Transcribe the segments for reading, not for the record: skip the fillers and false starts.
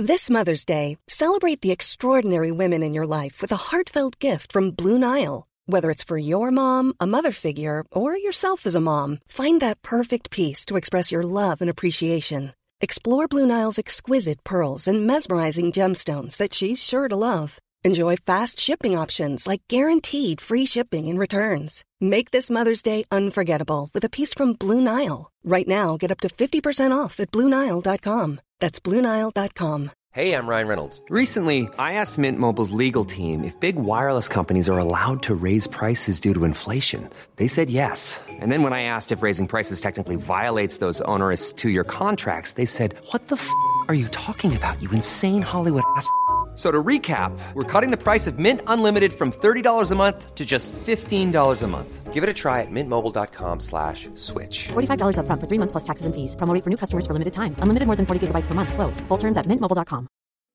This Mother's Day, celebrate the extraordinary women in your life with a heartfelt gift from Blue Nile. Whether it's for your mom, a mother figure, or yourself as a mom, find that perfect piece to express your love and appreciation. Explore Blue Nile's exquisite pearls and mesmerizing gemstones that she's sure to love. Enjoy fast shipping options like guaranteed free shipping and returns. Make this Mother's Day unforgettable with a piece from Blue Nile. Right now, get up to 50% off at BlueNile.com. That's BlueNile.com. Hey, I'm Ryan Reynolds. Recently, I asked Mint Mobile's legal team if big wireless companies are allowed to raise prices due to inflation. They said yes. And then when I asked if raising prices technically violates those onerous two-year contracts, they said, "What the f*** are you talking about, you insane Hollywood ass?" So to recap, we're cutting the price of Mint Unlimited from $30 a month to just $15 a month. Give it a try at mintmobile.com/switch. $45 up front for 3 months plus taxes and fees. Promo rate for new customers for limited time. Unlimited more than 40 gigabytes per month. Slows full terms at mintmobile.com.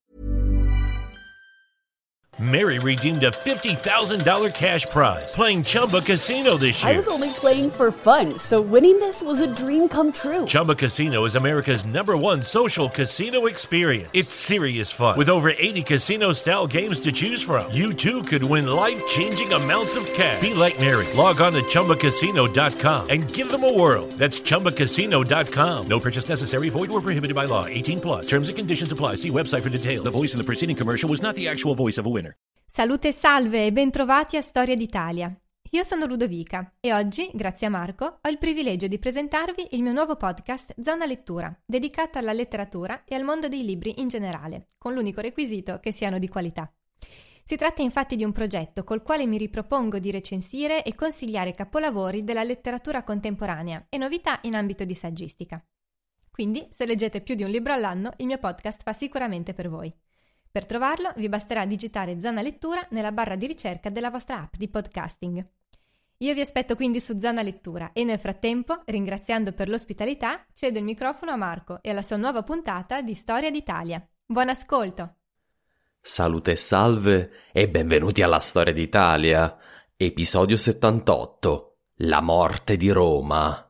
Mary redeemed a $50,000 cash prize playing Chumba Casino this year. I was only playing for fun, so winning this was a dream come true. Chumba Casino is America's #1 social casino experience. It's serious fun. With over 80 casino-style games to choose from, you too could win life-changing amounts of cash. Be like Mary. Log on to ChumbaCasino.com and give them a whirl. That's ChumbaCasino.com. No purchase necessary. Void or prohibited by law. 18+. Terms and conditions apply. See website for details. The voice in the preceding commercial was not the actual voice of a winner. Salute e salve e bentrovati a Storia d'Italia. Io sono Ludovica e oggi, grazie a Marco, ho il privilegio di presentarvi il mio nuovo podcast Zona Lettura, dedicato alla letteratura e al mondo dei libri in generale, con l'unico requisito che siano di qualità. Si tratta infatti di un progetto col quale mi ripropongo di recensire e consigliare capolavori della letteratura contemporanea e novità in ambito di saggistica. Quindi, se leggete più di un libro all'anno, il mio podcast fa sicuramente per voi. Per trovarlo vi basterà digitare Zona Lettura nella barra di ricerca della vostra app di podcasting. Io vi aspetto quindi su Zona Lettura e nel frattempo, ringraziando per l'ospitalità, cedo il microfono a Marco e alla sua nuova puntata di Storia d'Italia. Buon ascolto! Salute e salve e benvenuti alla Storia d'Italia, episodio 78, La morte di Roma.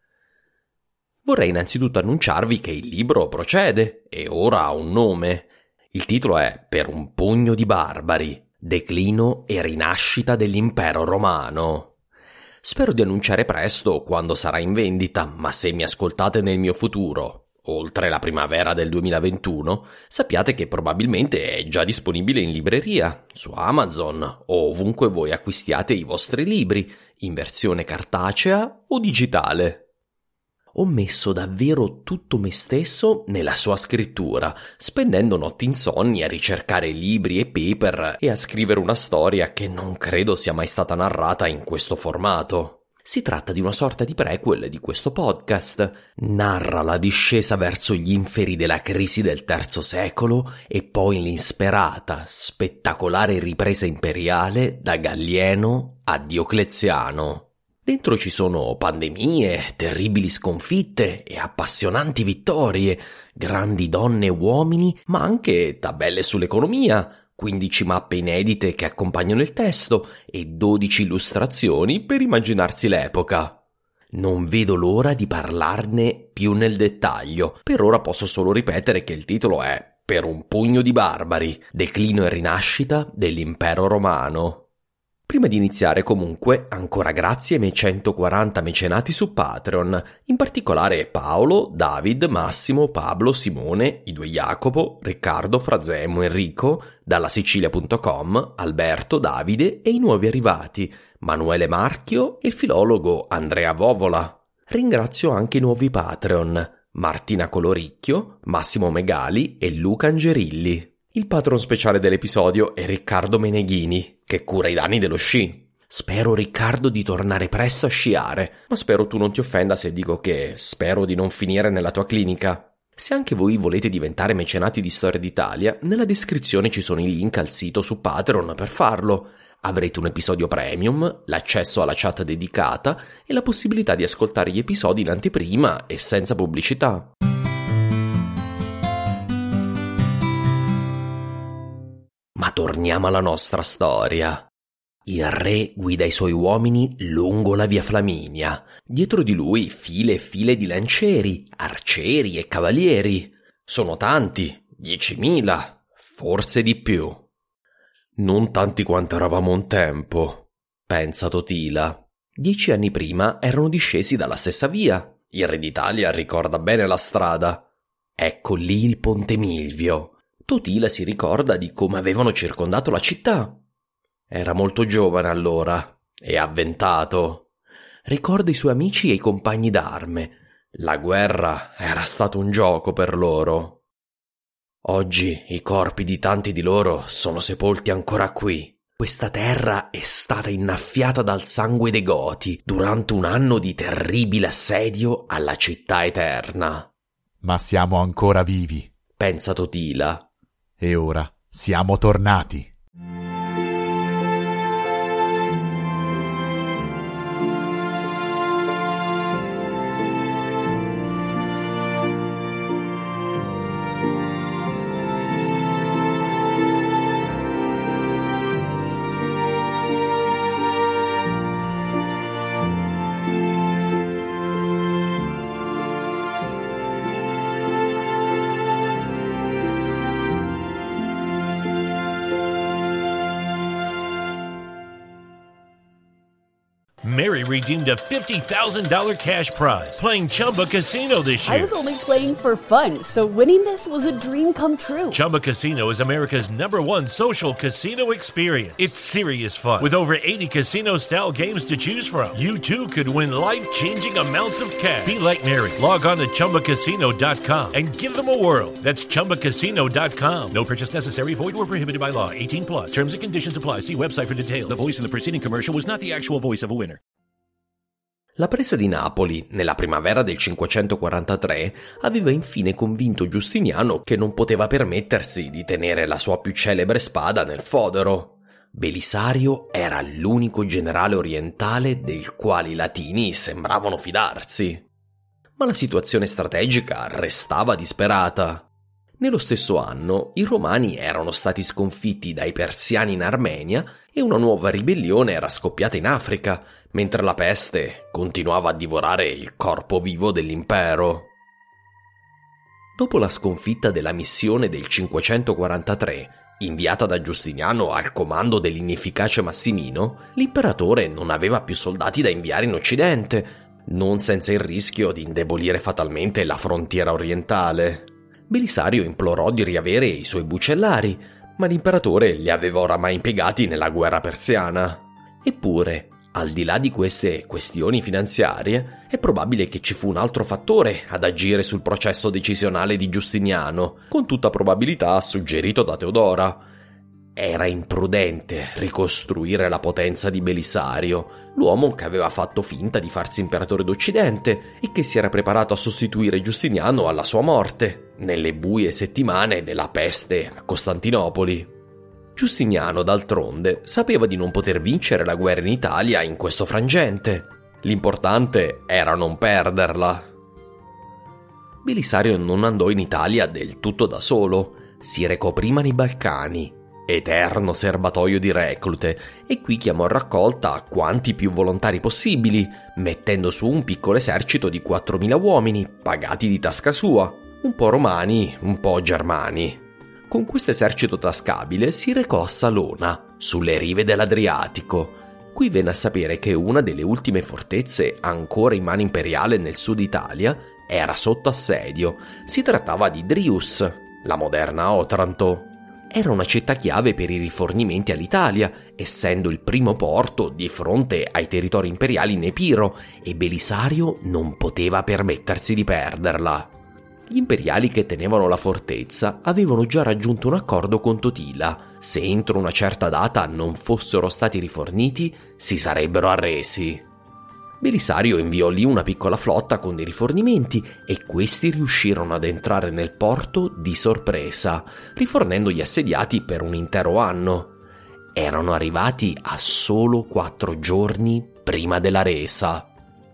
Vorrei innanzitutto annunciarvi che il libro procede e ora ha un nome. Il titolo è Per un pugno di barbari, declino e rinascita dell'impero romano. Spero di annunciare presto quando sarà in vendita, ma se mi ascoltate nel mio futuro, oltre la primavera del 2021, sappiate che probabilmente è già disponibile in libreria, su Amazon o ovunque voi acquistiate i vostri libri, in versione cartacea o digitale. Ho messo davvero tutto me stesso nella sua scrittura, spendendo notti insonni a ricercare libri e paper e a scrivere una storia che non credo sia mai stata narrata in questo formato. Si tratta di una sorta di prequel di questo podcast. Narra la discesa verso gli inferi della crisi del III secolo e poi l'insperata, spettacolare ripresa imperiale da Gallieno a Diocleziano. Dentro ci sono pandemie, terribili sconfitte e appassionanti vittorie, grandi donne e uomini, ma anche tabelle sull'economia, 15 mappe inedite che accompagnano il testo e 12 illustrazioni per immaginarsi l'epoca. Non vedo l'ora di parlarne più nel dettaglio. Per ora posso solo ripetere che il titolo è Per un pugno di barbari, declino e rinascita dell'impero romano. Prima di iniziare comunque, ancora grazie ai miei 140 mecenati su Patreon, in particolare Paolo, David, Massimo, Pablo, Simone, i due Jacopo, Riccardo, Frazemo, Enrico, dalla Sicilia.com, Alberto, Davide e i nuovi arrivati, Manuele Marchio e il filologo Andrea Vovola. Ringrazio anche i nuovi Patreon, Martina Coloricchio, Massimo Megali e Luca Angerilli. Il patron speciale dell'episodio è Riccardo Meneghini, che cura i danni dello sci. Spero, Riccardo, di tornare presto a sciare, ma spero tu non ti offenda se dico che spero di non finire nella tua clinica. Se anche voi volete diventare mecenati di Storia d'Italia, nella descrizione ci sono i link al sito su Patreon per farlo. Avrete un episodio premium, l'accesso alla chat dedicata e la possibilità di ascoltare gli episodi in anteprima e senza pubblicità. Ma torniamo alla nostra storia. Il re guida i suoi uomini lungo la via Flaminia. Dietro di lui file e file di lancieri, arcieri e cavalieri. Sono tanti, 10.000, forse di più. Non tanti quanto eravamo un tempo, pensa Totila. 10 anni prima erano discesi dalla stessa via. Il Re d'Italia ricorda bene la strada. Ecco lì il Ponte Milvio. Totila si ricorda di come avevano circondato la città. Era molto giovane allora e avventato. Ricorda i suoi amici e i compagni d'arme. La guerra era stato un gioco per loro. Oggi i corpi di tanti di loro sono sepolti ancora qui. Questa terra è stata innaffiata dal sangue dei Goti durante un anno di terribile assedio alla città eterna. Ma siamo ancora vivi, pensa Totila. E ora siamo tornati. Mary redeemed a $50,000 cash prize playing Chumba Casino this year. I was only playing for fun, so winning this was a dream come true. Chumba Casino is America's #1 social casino experience. It's serious fun. With over 80 casino-style games to choose from, you too could win life-changing amounts of cash. Be like Mary. Log on to ChumbaCasino.com and give them a whirl. That's ChumbaCasino.com. No purchase necessary. Void where prohibited by law. 18+. Terms and conditions apply. See website for details. The voice in the preceding commercial was not the actual voice of a winner. La presa di Napoli, nella primavera del 543, aveva infine convinto Giustiniano che non poteva permettersi di tenere la sua più celebre spada nel fodero. Belisario era l'unico generale orientale del quale i latini sembravano fidarsi. Ma la situazione strategica restava disperata. Nello stesso anno i Romani erano stati sconfitti dai Persiani in Armenia e una nuova ribellione era scoppiata in Africa, mentre la peste continuava a divorare il corpo vivo dell'impero. Dopo la sconfitta della missione del 543, inviata da Giustiniano al comando dell'inefficace Massimino, l'imperatore non aveva più soldati da inviare in Occidente, non senza il rischio di indebolire fatalmente la frontiera orientale. Belisario implorò di riavere i suoi bucellari, ma l'imperatore li aveva oramai impiegati nella guerra persiana. Eppure, al di là di queste questioni finanziarie, è probabile che ci fu un altro fattore ad agire sul processo decisionale di Giustiniano, con tutta probabilità suggerito da Teodora. Era imprudente ricostruire la potenza di Belisario, l'uomo che aveva fatto finta di farsi imperatore d'Occidente e che si era preparato a sostituire Giustiniano alla sua morte, nelle buie settimane della peste a Costantinopoli. Giustiniano, d'altronde, sapeva di non poter vincere la guerra in Italia in questo frangente. L'importante era non perderla. Belisario non andò in Italia del tutto da solo. Si recò prima nei Balcani, eterno serbatoio di reclute, e qui chiamò a raccolta quanti più volontari possibili, mettendo su un piccolo esercito di 4.000 uomini, pagati di tasca sua, un po' romani, un po' germani. Con questo esercito tascabile si recò a Salona, sulle rive dell'Adriatico. Qui venne a sapere che una delle ultime fortezze ancora in mano imperiale nel sud Italia era sotto assedio. Si trattava di Drius, la moderna Otranto. Era una città chiave per i rifornimenti all'Italia, essendo il primo porto di fronte ai territori imperiali in Epiro, e Belisario non poteva permettersi di perderla. Gli imperiali che tenevano la fortezza avevano già raggiunto un accordo con Totila. Se entro una certa data non fossero stati riforniti, si sarebbero arresi. Belisario inviò lì una piccola flotta con dei rifornimenti e questi riuscirono ad entrare nel porto di sorpresa, rifornendo gli assediati per un intero anno. Erano arrivati a solo 4 giorni prima della resa.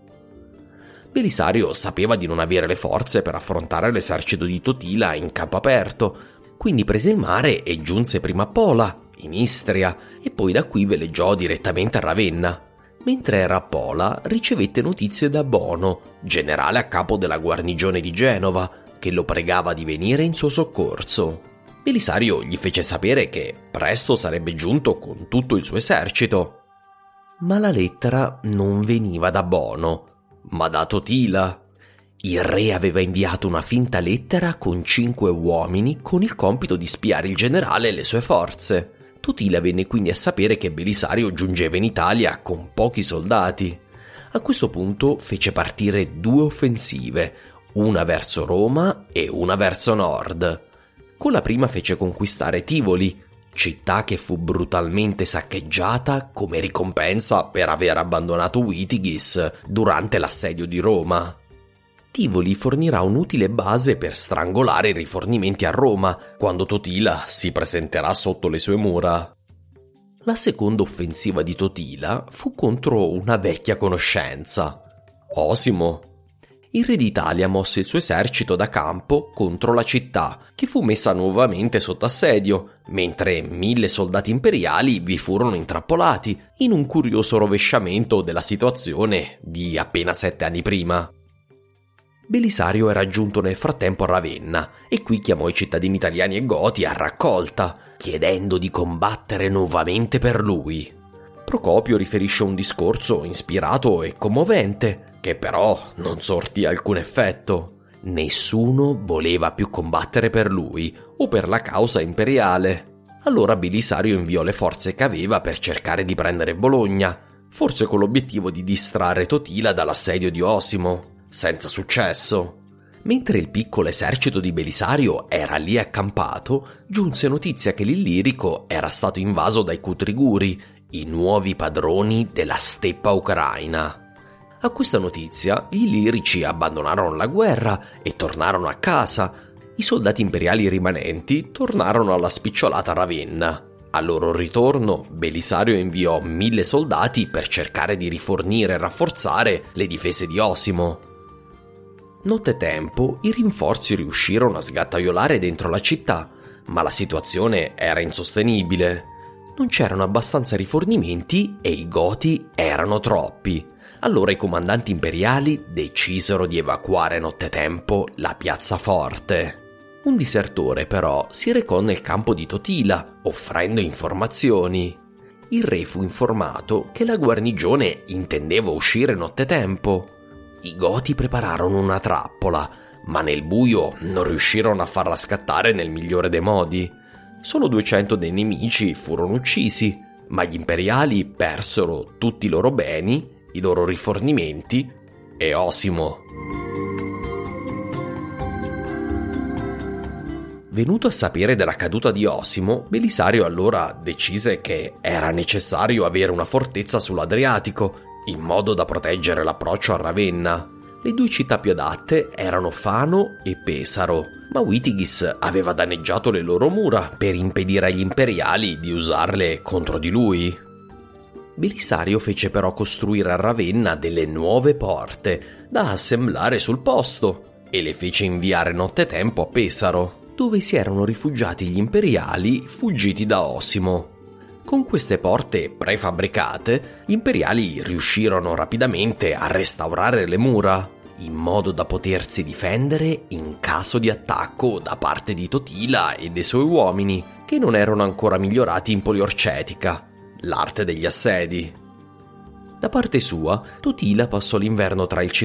Belisario sapeva di non avere le forze per affrontare l'esercito di Totila in campo aperto, quindi prese il mare e giunse prima a Pola, in Istria, e poi da qui veleggiò direttamente a Ravenna. Mentre era a Pola ricevette notizie da Bono, generale a capo della guarnigione di Genova, che lo pregava di venire in suo soccorso. Belisario gli fece sapere che presto sarebbe giunto con tutto il suo esercito. Ma la lettera non veniva da Bono, ma da Totila. Il re aveva inviato una finta lettera con 5 uomini con il compito di spiare il generale e le sue forze. Totila venne quindi a sapere che Belisario giungeva in Italia con pochi soldati. A questo punto fece partire 2 offensive, una verso Roma e una verso nord. Con la prima fece conquistare Tivoli, città che fu brutalmente saccheggiata come ricompensa per aver abbandonato Witigis durante l'assedio di Roma. Tivoli fornirà un'utile base per strangolare i rifornimenti a Roma quando Totila si presenterà sotto le sue mura. La seconda offensiva di Totila fu contro una vecchia conoscenza, Osimo. Il re d'Italia mosse il suo esercito da campo contro la città, che fu messa nuovamente sotto assedio, mentre 1000 soldati imperiali vi furono intrappolati in un curioso rovesciamento della situazione di appena 7 anni prima. Belisario era giunto nel frattempo a Ravenna e qui chiamò i cittadini italiani e goti a raccolta, chiedendo di combattere nuovamente per lui. Procopio riferisce un discorso ispirato e commovente, che però non sortì alcun effetto. Nessuno voleva più combattere per lui o per la causa imperiale. Allora Belisario inviò le forze che aveva per cercare di prendere Bologna, forse con l'obiettivo di distrarre Totila dall'assedio di Osimo. Senza successo. Mentre il piccolo esercito di Belisario era lì accampato, giunse notizia che l'Illirico era stato invaso dai Cutriguri, i nuovi padroni della steppa ucraina. A questa notizia gli Illirici abbandonarono la guerra e tornarono a casa. I soldati imperiali rimanenti tornarono alla spicciolata Ravenna. Al loro ritorno, Belisario inviò 1000 soldati per cercare di rifornire e rafforzare le difese di Osimo. Nottetempo i rinforzi riuscirono a sgattaiolare dentro la città, ma la situazione era insostenibile. Non c'erano abbastanza rifornimenti e i goti erano troppi. Allora i comandanti imperiali decisero di evacuare nottetempo la piazza forte. Un disertore però si recò nel campo di Totila, offrendo informazioni. Il re fu informato che la guarnigione intendeva uscire nottetempo. I goti prepararono una trappola, ma nel buio non riuscirono a farla scattare nel migliore dei modi. Solo 200 dei nemici furono uccisi, ma gli imperiali persero tutti i loro beni, i loro rifornimenti e Osimo. Venuto a sapere della caduta di Osimo, Belisario allora decise che era necessario avere una fortezza sull'Adriatico, in modo da proteggere l'approccio a Ravenna. Le 2 città più adatte erano Fano e Pesaro, ma Witigis aveva danneggiato le loro mura per impedire agli imperiali di usarle contro di lui. Belisario fece però costruire a Ravenna delle nuove porte da assemblare sul posto e le fece inviare nottetempo a Pesaro, dove si erano rifugiati gli imperiali fuggiti da Osimo. Con queste porte prefabbricate, gli imperiali riuscirono rapidamente a restaurare le mura, in modo da potersi difendere in caso di attacco da parte di Totila e dei suoi uomini, che non erano ancora migliorati in poliorcetica, l'arte degli assedi. Da parte sua, Totila passò l'inverno tra il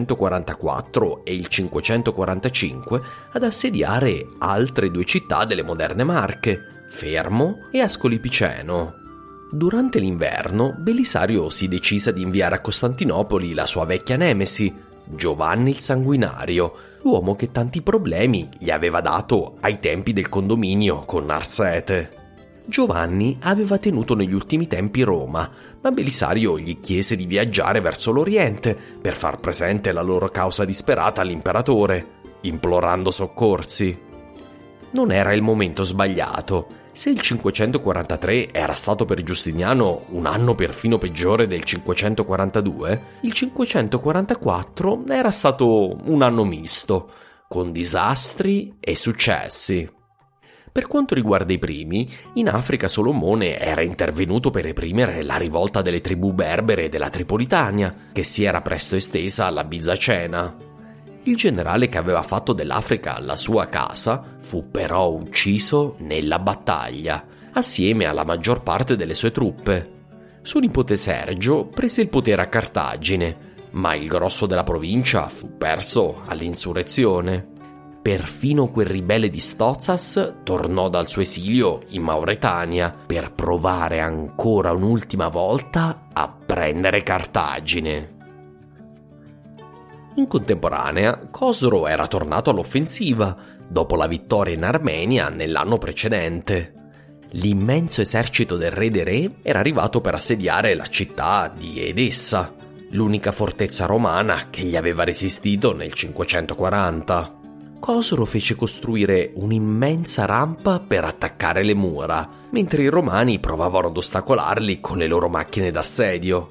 544 e il 545 ad assediare altre 2 città delle moderne Marche, Fermo e Ascoli Piceno. Durante l'inverno, Belisario si decise di inviare a Costantinopoli la sua vecchia nemesi, Giovanni il Sanguinario, l'uomo che tanti problemi gli aveva dato ai tempi del condominio con Narsete. Giovanni aveva tenuto negli ultimi tempi Roma, ma Belisario gli chiese di viaggiare verso l'Oriente per far presente la loro causa disperata all'imperatore, implorando soccorsi. Non era il momento sbagliato. Se il 543 era stato per Giustiniano un anno perfino peggiore del 542, il 544 era stato un anno misto, con disastri e successi. Per quanto riguarda i primi, in Africa Solomone era intervenuto per reprimere la rivolta delle tribù berbere della Tripolitania, che si era presto estesa alla Bizacena. Il generale che aveva fatto dell'Africa la sua casa fu però ucciso nella battaglia, assieme alla maggior parte delle sue truppe. Suo nipote Sergio prese il potere a Cartagine, ma il grosso della provincia fu perso all'insurrezione. Perfino quel ribelle di Stozas tornò dal suo esilio in Mauretania per provare ancora un'ultima volta a prendere Cartagine. In contemporanea, Cosro era tornato all'offensiva dopo la vittoria in Armenia nell'anno precedente. L'immenso esercito del re dei re era arrivato per assediare la città di Edessa, l'unica fortezza romana che gli aveva resistito nel 540. Cosro fece costruire un'immensa rampa per attaccare le mura, mentre i romani provavano ad ostacolarli con le loro macchine d'assedio.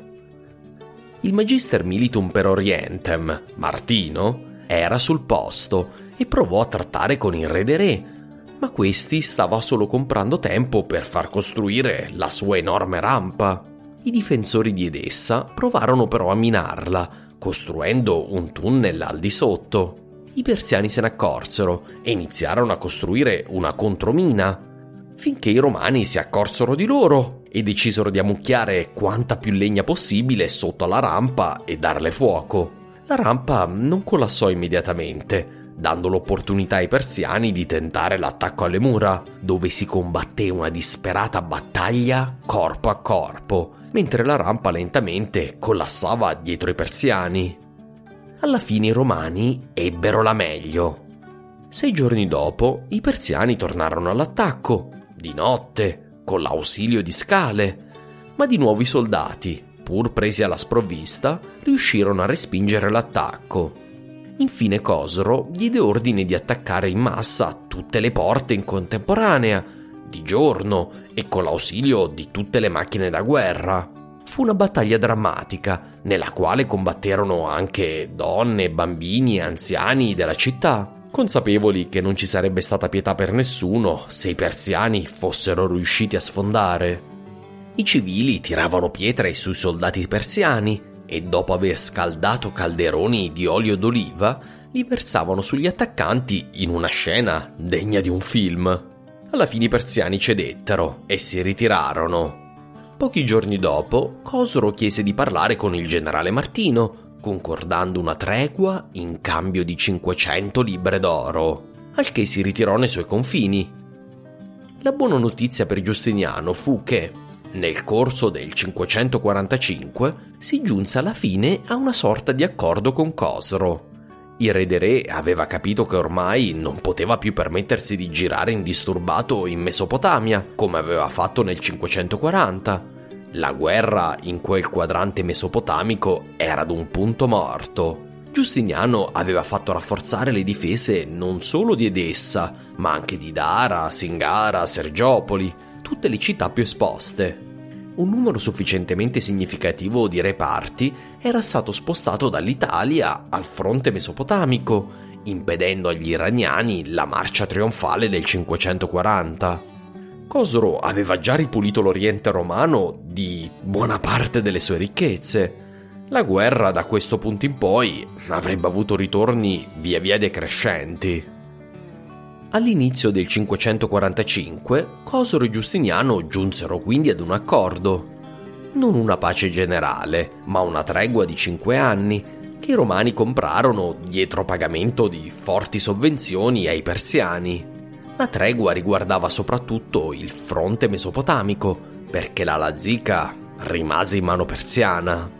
Il Magister Militum per Orientem, Martino, era sul posto e provò a trattare con il re dei re, ma questi stava solo comprando tempo per far costruire la sua enorme rampa. I difensori di Edessa provarono però a minarla, costruendo un tunnel al di sotto. I persiani se ne accorsero e iniziarono a costruire una contromina, finché i romani si accorsero di loro e decisero di ammucchiare quanta più legna possibile sotto alla rampa e darle fuoco. La rampa non collassò immediatamente, dando l'opportunità ai persiani di tentare l'attacco alle mura, dove si combatté una disperata battaglia corpo a corpo, mentre la rampa lentamente collassava dietro i persiani. Alla fine i romani ebbero la meglio. 6 giorni dopo i persiani tornarono all'attacco, di notte, con l'ausilio di scale, ma di nuovo i soldati, pur presi alla sprovvista, riuscirono a respingere l'attacco. Infine Cosro diede ordine di attaccare in massa tutte le porte in contemporanea, di giorno e con l'ausilio di tutte le macchine da guerra. Fu una battaglia drammatica, nella quale combatterono anche donne, bambini e anziani della città, consapevoli che non ci sarebbe stata pietà per nessuno se i persiani fossero riusciti a sfondare. I civili tiravano pietre sui soldati persiani e dopo aver scaldato calderoni di olio d'oliva li versavano sugli attaccanti in una scena degna di un film. Alla fine i persiani cedettero e si ritirarono. Pochi giorni dopo, Cosro chiese di parlare con il generale Martino, concordando una tregua in cambio di 500 libbre d'oro, al che si ritirò nei suoi confini. La buona notizia per Giustiniano fu che, nel corso del 545, si giunse alla fine a una sorta di accordo con Cosro. Il re dei re aveva capito che ormai non poteva più permettersi di girare indisturbato in Mesopotamia, come aveva fatto nel 540. La guerra in quel quadrante mesopotamico era ad un punto morto. Giustiniano aveva fatto rafforzare le difese non solo di Edessa, ma anche di Dara, Singara, Sergiopoli, tutte le città più esposte. Un numero sufficientemente significativo di reparti era stato spostato dall'Italia al fronte mesopotamico, impedendo agli iraniani la marcia trionfale del 540. Cosro aveva già ripulito l'Oriente romano di buona parte delle sue ricchezze. La guerra da questo punto in poi avrebbe avuto ritorni via via decrescenti. All'inizio del 545, Cosro e Giustiniano giunsero quindi ad un accordo. Non una pace generale, ma una tregua di 5 anni, che i romani comprarono dietro pagamento di forti sovvenzioni ai persiani. La tregua riguardava soprattutto il fronte mesopotamico, perché la Lazica rimase in mano persiana.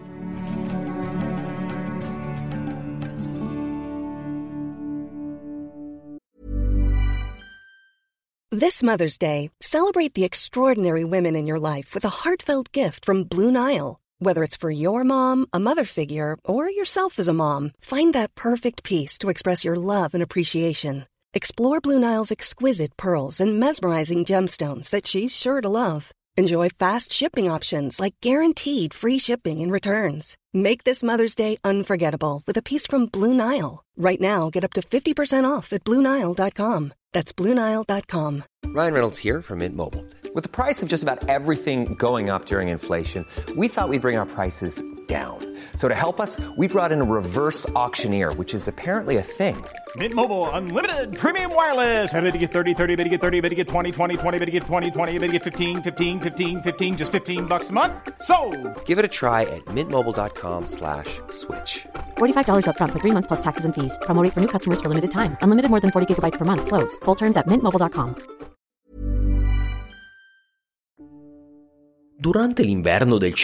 This Mother's Day, celebrate the extraordinary women in your life with a heartfelt gift from Blue Nile. Whether it's for your mom, a mother figure, or yourself as a mom, find that perfect piece to express your love and appreciation. Explore Blue Nile's exquisite pearls and mesmerizing gemstones that she's sure to love. Enjoy fast shipping options like guaranteed free shipping and returns. Make this Mother's Day unforgettable with a piece from Blue Nile. Right now, get up to 50% off at BlueNile.com. That's BlueNile.com. Ryan Reynolds here from Mint Mobile. With the price of just about everything going up during inflation, we thought we'd bring our prices down. So to help us, we brought in a reverse auctioneer, which is apparently a thing. Mint Mobile Unlimited Premium Wireless. How to get 30, 30, bit to get 30, bit to get 20, 20, 20, bit to get 20, 20, bit to get 15, 15, 15, 15, just $15 a month? Sold! Give it a try at mintmobile.com/switch. $45 up front for 3 months plus taxes and fees. Promo rate for new customers for limited time. Unlimited more than 40 gigabytes per month. Slows full terms at mintmobile.com. Durante l'inverno del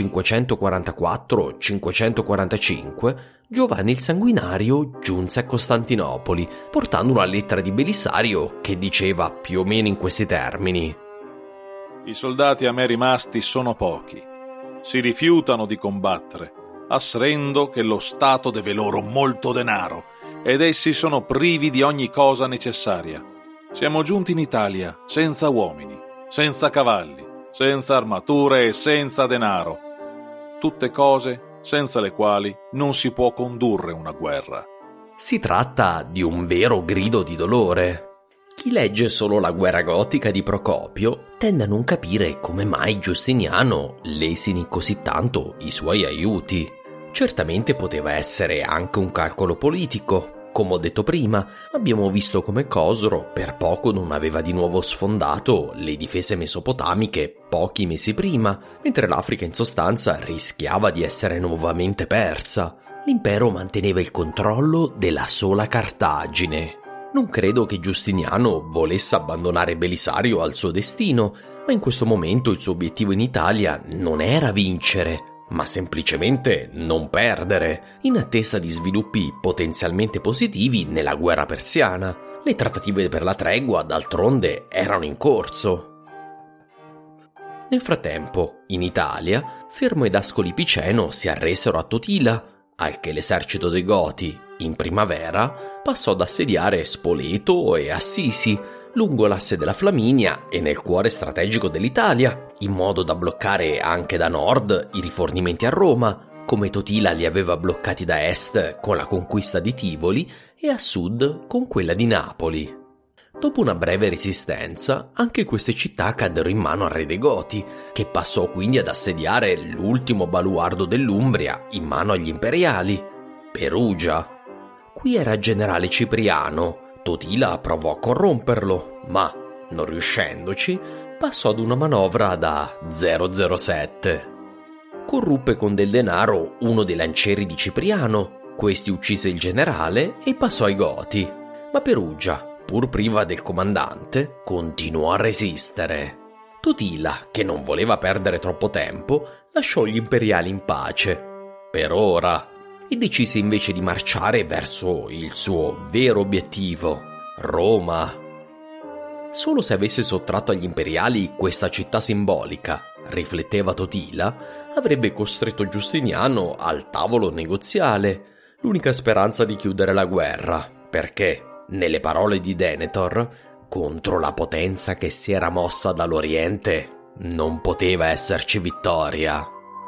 544-545, Giovanni il Sanguinario giunse a Costantinopoli, portando una lettera di Belisario che diceva più o meno in questi termini: I soldati a me rimasti sono pochi. Si rifiutano di combattere, asserendo che lo Stato deve loro molto denaro ed essi sono privi di ogni cosa necessaria. Siamo giunti in Italia senza uomini, senza cavalli, senza armature e senza denaro. Tutte cose senza le quali non si può condurre una guerra. Si tratta di un vero grido di dolore. Chi legge solo la guerra gotica di Procopio tende a non capire come mai Giustiniano lesini così tanto i suoi aiuti. Certamente poteva essere anche un calcolo politico. Come ho detto prima, abbiamo visto come Cosro per poco non aveva di nuovo sfondato le difese mesopotamiche pochi mesi prima, mentre l'Africa in sostanza rischiava di essere nuovamente persa. L'impero manteneva il controllo della sola Cartagine. Non credo che Giustiniano volesse abbandonare Belisario al suo destino, ma in questo momento il suo obiettivo in Italia non era vincere, ma semplicemente non perdere, in attesa di sviluppi potenzialmente positivi nella guerra persiana. Le trattative per la tregua, d'altronde, erano in corso. Nel frattempo, in Italia, Fermo ed Ascoli Piceno si arresero a Totila, al che l'esercito dei Goti, in primavera, passò ad assediare Spoleto e Assisi, lungo l'asse della Flaminia e nel cuore strategico dell'Italia, in modo da bloccare anche da nord i rifornimenti a Roma, come Totila li aveva bloccati da est con la conquista di Tivoli e a sud con quella di Napoli. Dopo una breve resistenza, anche queste città caddero in mano al re dei Goti, che passò quindi ad assediare l'ultimo baluardo dell'Umbria in mano agli imperiali, Perugia. Qui era generale Cipriano. Totila provò a corromperlo, ma, non riuscendoci, passò ad una manovra da 007. Corruppe con del denaro uno dei lancieri di Cipriano, questi uccise il generale e passò ai Goti. Ma Perugia, pur priva del comandante, continuò a resistere. Totila, che non voleva perdere troppo tempo, lasciò gli imperiali in pace, per ora, e decise invece di marciare verso il suo vero obiettivo, Roma. Solo se avesse sottratto agli imperiali questa città simbolica, rifletteva Totila, avrebbe costretto Giustiniano al tavolo negoziale, l'unica speranza di chiudere la guerra, perché, nelle parole di Denethor, contro la potenza che si era mossa dall'Oriente non poteva esserci vittoria.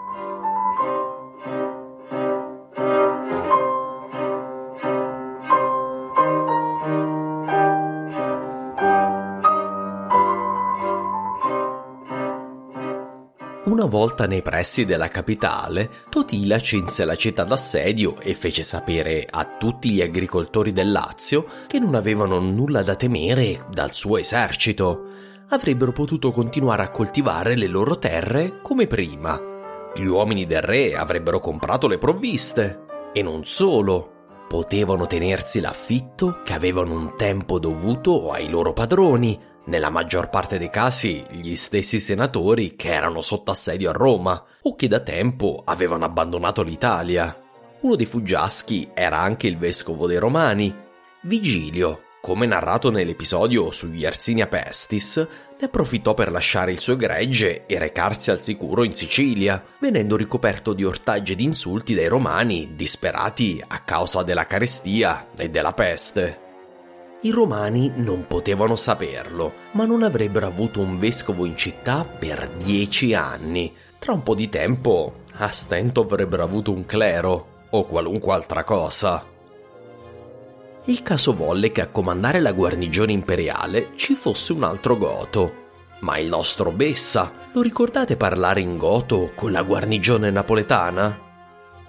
Una volta nei pressi della capitale, Totila cinse la città d'assedio e fece sapere a tutti gli agricoltori del Lazio che non avevano nulla da temere dal suo esercito. Avrebbero potuto continuare a coltivare le loro terre come prima. Gli uomini del re avrebbero comprato le provviste. E non solo, potevano tenersi l'affitto che avevano un tempo dovuto ai loro padroni, nella maggior parte dei casi gli stessi senatori che erano sotto assedio a Roma o che da tempo avevano abbandonato l'Italia. Uno dei fuggiaschi era anche il vescovo dei Romani, Vigilio. Come narrato nell'episodio sugli Yersinia Pestis, ne approfittò per lasciare il suo gregge e recarsi al sicuro in Sicilia, venendo ricoperto di ortaggi ed insulti dai romani disperati a causa della carestia e della peste. I romani non potevano saperlo, ma non avrebbero avuto un vescovo in città per 10 anni. Tra un po' di tempo, a stento avrebbero avuto un clero o qualunque altra cosa. Il caso volle che a comandare la guarnigione imperiale ci fosse un altro goto. Ma il nostro Bessa, lo ricordate parlare in goto con la guarnigione napoletana?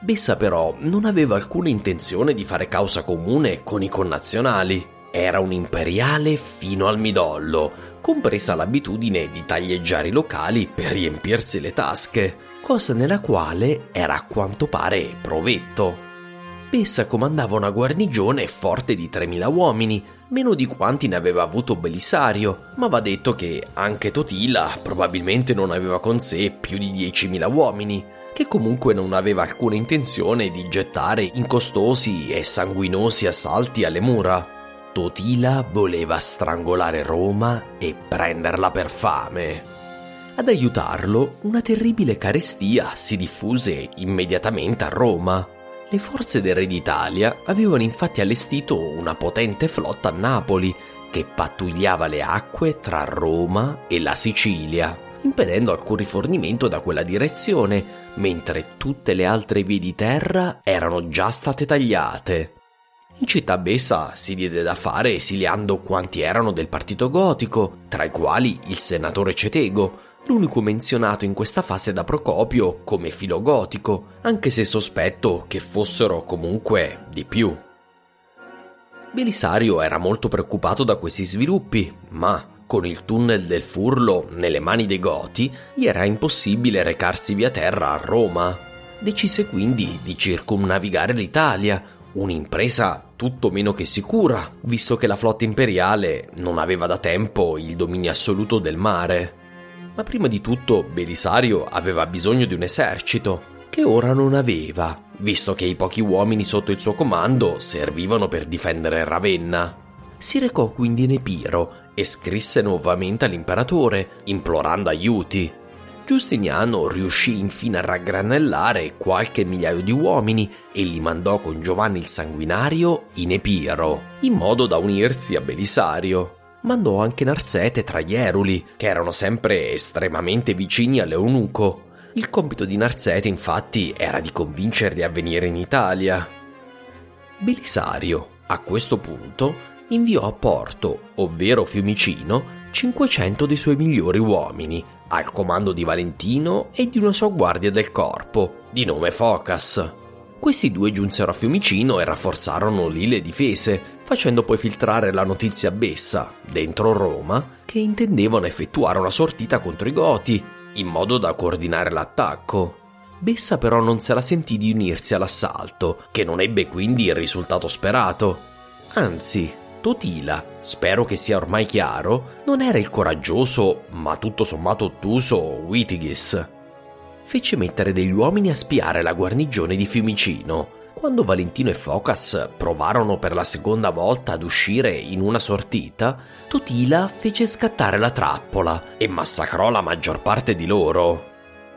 Bessa però non aveva alcuna intenzione di fare causa comune con i connazionali. Era un imperiale fino al midollo, compresa l'abitudine di taglieggiare i locali per riempirsi le tasche, cosa nella quale era a quanto pare provetto. Bessa comandava una guarnigione forte di 3.000 uomini, meno di quanti ne aveva avuto Belisario, ma va detto che anche Totila probabilmente non aveva con sé più di 10.000 uomini, che comunque non aveva alcuna intenzione di gettare in costosi e sanguinosi assalti alle mura. Totila voleva strangolare Roma e prenderla per fame. Ad aiutarlo, una terribile carestia si diffuse immediatamente a Roma. Le forze del re d'Italia avevano infatti allestito una potente flotta a Napoli che pattugliava le acque tra Roma e la Sicilia, impedendo alcun rifornimento da quella direzione, mentre tutte le altre vie di terra erano già state tagliate. In città Bessa si diede da fare esiliando quanti erano del partito gotico, tra i quali il senatore Cetego, l'unico menzionato in questa fase da Procopio come filogotico, anche se sospetto che fossero comunque di più. Belisario era molto preoccupato da questi sviluppi, ma con il tunnel del Furlo nelle mani dei Goti gli era impossibile recarsi via terra a Roma. Decise quindi di circumnavigare l'Italia, un'impresa tutto meno che sicura, visto che la flotta imperiale non aveva da tempo il dominio assoluto del mare. Ma prima di tutto Belisario aveva bisogno di un esercito, che ora non aveva, visto che i pochi uomini sotto il suo comando servivano per difendere Ravenna. Si recò quindi in Epiro e scrisse nuovamente all'imperatore, implorando aiuti. Giustiniano riuscì infine a raggranellare qualche migliaio di uomini e li mandò con Giovanni il Sanguinario in Epiro, in modo da unirsi a Belisario. Mandò anche Narsete tra gli Eruli, che erano sempre estremamente vicini all'Eunuco. Il compito di Narsete, infatti, era di convincerli a venire in Italia. Belisario, a questo punto, inviò a Porto, ovvero Fiumicino, 500 dei suoi migliori uomini, al comando di Valentino e di una sua guardia del corpo, di nome Focas. Questi due giunsero a Fiumicino e rafforzarono lì le difese, facendo poi filtrare la notizia a Bessa, dentro Roma, che intendevano effettuare una sortita contro i Goti, in modo da coordinare l'attacco. Bessa però non se la sentì di unirsi all'assalto, che non ebbe quindi il risultato sperato. Anzi, Totila, spero che sia ormai chiaro, non era il coraggioso, ma tutto sommato ottuso Witigis. Fece mettere degli uomini a spiare la guarnigione di Fiumicino. Quando Valentino e Focas provarono per la seconda volta ad uscire in una sortita, Totila fece scattare la trappola e massacrò la maggior parte di loro.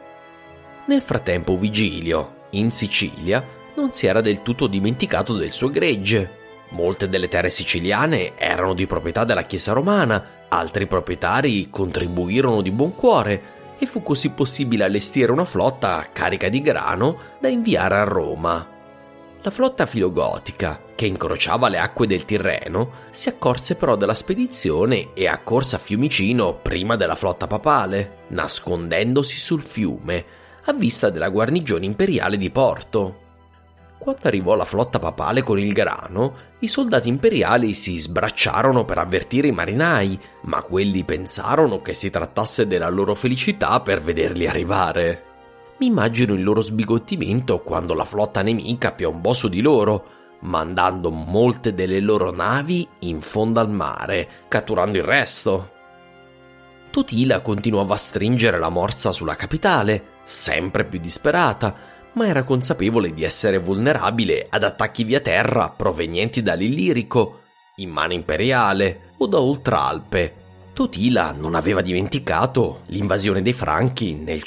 Nel frattempo Vigilio, in Sicilia, non si era del tutto dimenticato del suo gregge. Molte delle terre siciliane erano di proprietà della Chiesa romana, altri proprietari contribuirono di buon cuore e fu così possibile allestire una flotta carica di grano da inviare a Roma. La flotta filogotica, che incrociava le acque del Tirreno, si accorse però della spedizione e accorse a Fiumicino prima della flotta papale, nascondendosi sul fiume, a vista della guarnigione imperiale di Porto. Quando arrivò la flotta papale con il grano, i soldati imperiali si sbracciarono per avvertire i marinai, ma quelli pensarono che si trattasse della loro felicità per vederli arrivare. Mi immagino il loro sbigottimento quando la flotta nemica piombò su di loro, mandando molte delle loro navi in fondo al mare, catturando il resto. Totila continuava a stringere la morsa sulla capitale, sempre più disperata, ma era consapevole di essere vulnerabile ad attacchi via terra provenienti dall'Illirico, in mano imperiale o da Oltralpe. Totila non aveva dimenticato l'invasione dei Franchi nel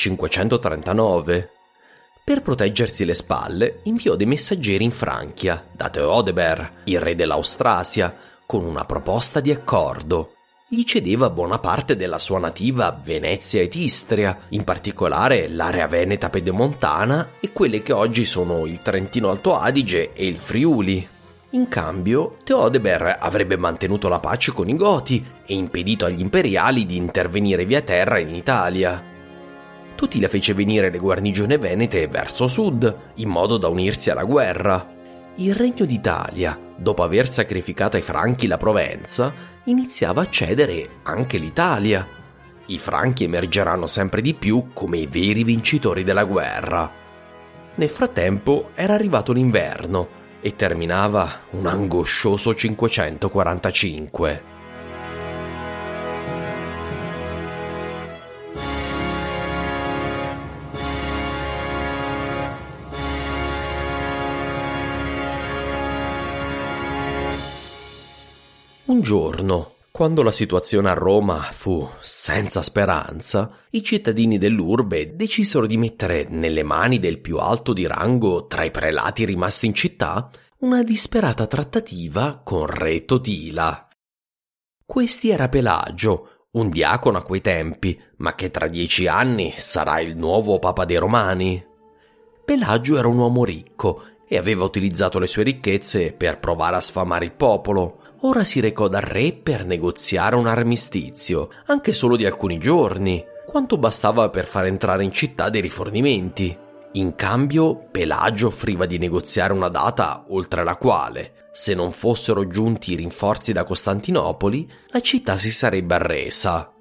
539. Per proteggersi le spalle, inviò dei messaggeri in Francia, da Teodeber, il re dell'Austrasia, con una proposta di accordo. Gli cedeva buona parte della sua nativa Venezia ed Istria, in particolare l'area veneta pedemontana e quelle che oggi sono il Trentino Alto Adige e il Friuli. In cambio, Teodeber avrebbe mantenuto la pace con i Goti e impedito agli imperiali di intervenire via terra in Italia. Totila fece venire le guarnigioni venete verso sud, in modo da unirsi alla guerra. Il Regno d'Italia, dopo aver sacrificato ai Franchi la Provenza, iniziava a cedere anche l'Italia. I Franchi emergeranno sempre di più come i veri vincitori della guerra. Nel frattempo era arrivato l'inverno e terminava un angoscioso 545. Un giorno, quando la situazione a Roma fu senza speranza, i cittadini dell'urbe decisero di mettere nelle mani del più alto di rango tra i prelati rimasti in città una disperata trattativa con re Totila. Questi era Pelagio, un diacono a quei tempi, ma che tra 10 anni sarà il nuovo papa dei Romani. Pelagio era un uomo ricco e aveva utilizzato le sue ricchezze per provare a sfamare il popolo. Ora si recò dal re per negoziare un armistizio, anche solo di alcuni giorni, quanto bastava per far entrare in città dei rifornimenti. In cambio, Pelagio offriva di negoziare una data oltre la quale, se non fossero giunti i rinforzi da Costantinopoli, la città si sarebbe arresa.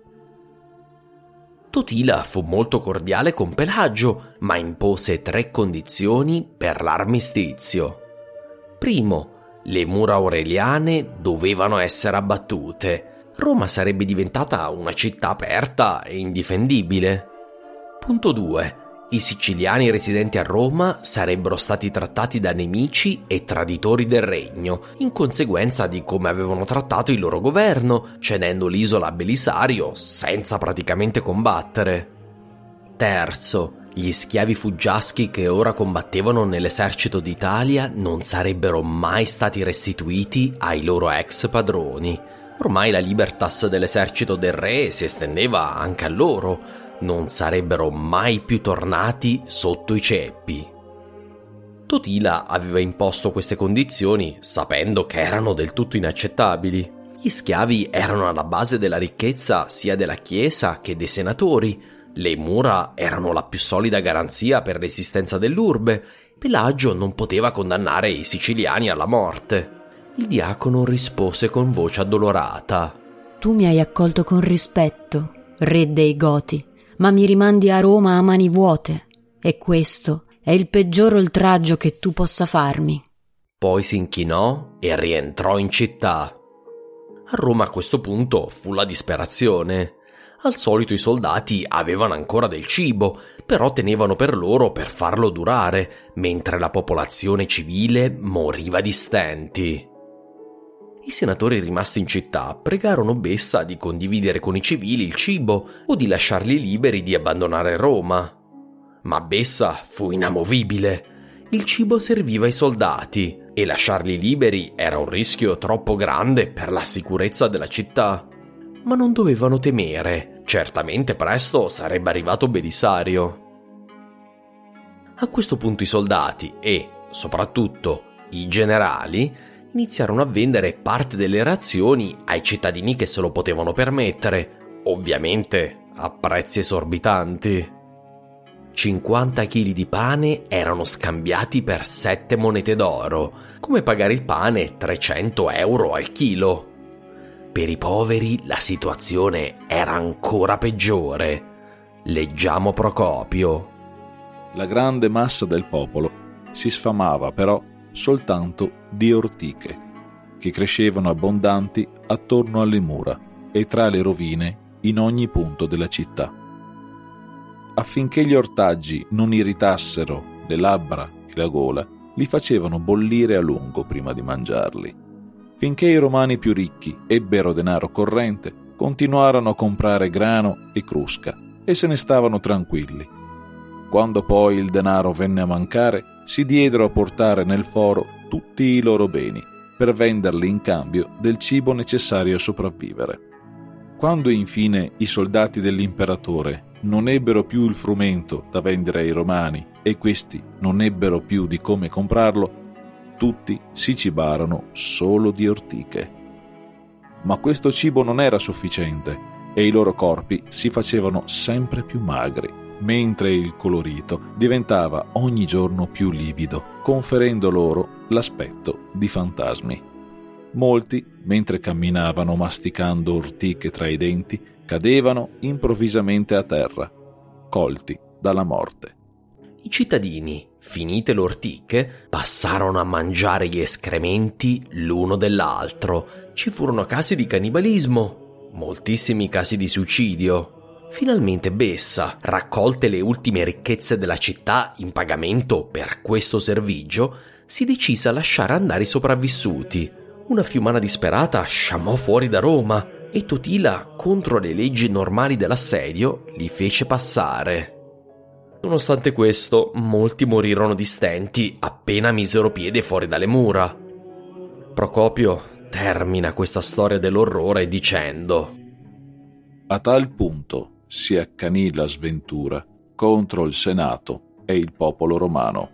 Totila fu molto cordiale con Pelagio, ma impose 3 condizioni per l'armistizio. Primo, le mura aureliane dovevano essere abbattute. Roma sarebbe diventata una città aperta e indifendibile. Punto 2. I siciliani residenti a Roma sarebbero stati trattati da nemici e traditori del regno, in conseguenza di come avevano trattato il loro governo, cedendo l'isola a Belisario senza praticamente combattere. Terzo. Gli schiavi fuggiaschi che ora combattevano nell'esercito d'Italia non sarebbero mai stati restituiti ai loro ex padroni. Ormai la libertas dell'esercito del re si estendeva anche a loro. Non sarebbero mai più tornati sotto i ceppi. Totila aveva imposto queste condizioni sapendo che erano del tutto inaccettabili. Gli schiavi erano alla base della ricchezza sia della Chiesa che dei senatori. Le mura erano la più solida garanzia per l'esistenza dell'urbe. Pelagio non poteva condannare i siciliani alla morte. Il diacono rispose con voce addolorata: Tu mi hai accolto con rispetto, re dei Goti, ma mi rimandi a Roma a mani vuote, e questo è il peggior oltraggio che tu possa farmi. Poi si inchinò e rientrò in città. A Roma a questo punto fu la disperazione. Al solito i soldati avevano ancora del cibo, però tenevano per loro per farlo durare, mentre la popolazione civile moriva di stenti. I senatori rimasti in città pregarono Bessa di condividere con i civili il cibo o di lasciarli liberi di abbandonare Roma. Ma Bessa fu inamovibile. Il cibo serviva ai soldati e lasciarli liberi era un rischio troppo grande per la sicurezza della città. Ma non dovevano temere, certamente presto sarebbe arrivato Belisario. A questo punto i soldati e, soprattutto, i generali iniziarono a vendere parte delle razioni ai cittadini che se lo potevano permettere, ovviamente a prezzi esorbitanti. 50 kg di pane erano scambiati per 7 monete d'oro, come pagare il pane 300 euro al chilo. Per i poveri la situazione era ancora peggiore. Leggiamo Procopio. La grande massa del popolo si sfamava però soltanto di ortiche, che crescevano abbondanti attorno alle mura e tra le rovine in ogni punto della città. Affinché gli ortaggi non irritassero le labbra e la gola, li facevano bollire a lungo prima di mangiarli. Finché i romani più ricchi ebbero denaro corrente, continuarono a comprare grano e crusca e se ne stavano tranquilli. Quando poi il denaro venne a mancare, si diedero a portare nel foro tutti i loro beni per venderli in cambio del cibo necessario a sopravvivere. Quando infine i soldati dell'imperatore non ebbero più il frumento da vendere ai romani e questi non ebbero più di come comprarlo, tutti si cibarono solo di ortiche. Ma questo cibo non era sufficiente e i loro corpi si facevano sempre più magri mentre il colorito diventava ogni giorno più livido, conferendo loro l'aspetto di fantasmi. Molti, mentre camminavano masticando ortiche tra i denti, cadevano improvvisamente a terra, colti dalla morte. I cittadini, finite le ortiche, passarono a mangiare gli escrementi l'uno dell'altro. Ci furono casi di cannibalismo, moltissimi casi di suicidio. Finalmente Bessa, raccolte le ultime ricchezze della città in pagamento per questo servigio, si decise a lasciare andare i sopravvissuti. Una fiumana disperata sciamò fuori da Roma e Totila, contro le leggi normali dell'assedio, li fece passare. Nonostante questo, molti morirono di stenti appena misero piede fuori dalle mura. Procopio termina questa storia dell'orrore dicendo: a tal punto si accanì la sventura contro il Senato e il popolo romano.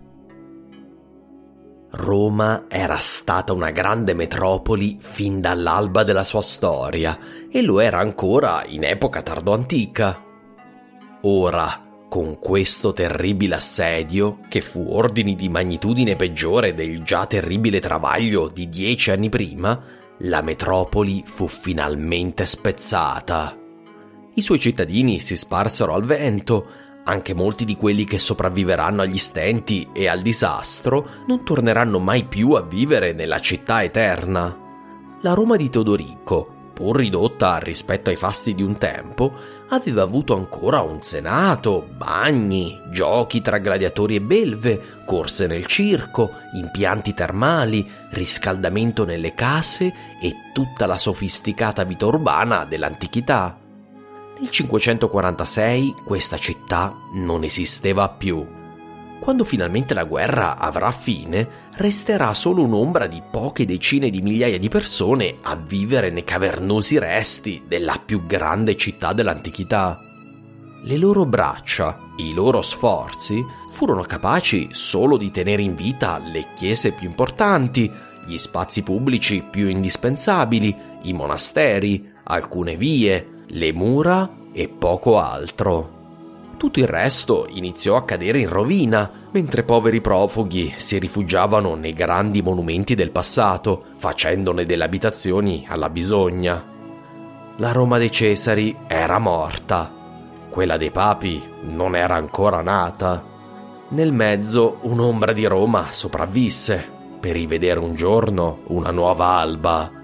Roma era stata una grande metropoli fin dall'alba della sua storia e lo era ancora in epoca tardo-antica. Ora, con questo terribile assedio, che fu ordini di magnitudine peggiore del già terribile travaglio di 10 anni prima, la metropoli fu finalmente spezzata. I suoi cittadini si sparsero al vento. Anche molti di quelli che sopravviveranno agli stenti e al disastro non torneranno mai più a vivere nella città eterna. La Roma di Teodorico, pur ridotta rispetto ai fasti di un tempo, aveva avuto ancora un senato, bagni, giochi tra gladiatori e belve, corse nel circo, impianti termali, riscaldamento nelle case e tutta la sofisticata vita urbana dell'antichità. Nel 546 questa città non esisteva più. Quando finalmente la guerra avrà fine, resterà solo un'ombra di poche decine di migliaia di persone a vivere nei cavernosi resti della più grande città dell'antichità. Le loro braccia, i loro sforzi, furono capaci solo di tenere in vita le chiese più importanti, gli spazi pubblici più indispensabili, i monasteri, alcune vie, le mura e poco altro. Tutto il resto iniziò a cadere in rovina, mentre poveri profughi si rifugiavano nei grandi monumenti del passato, facendone delle abitazioni alla bisogna. La Roma dei Cesari era morta, quella dei papi non era ancora nata. Nel mezzo un'ombra di Roma sopravvisse, per rivedere un giorno una nuova alba.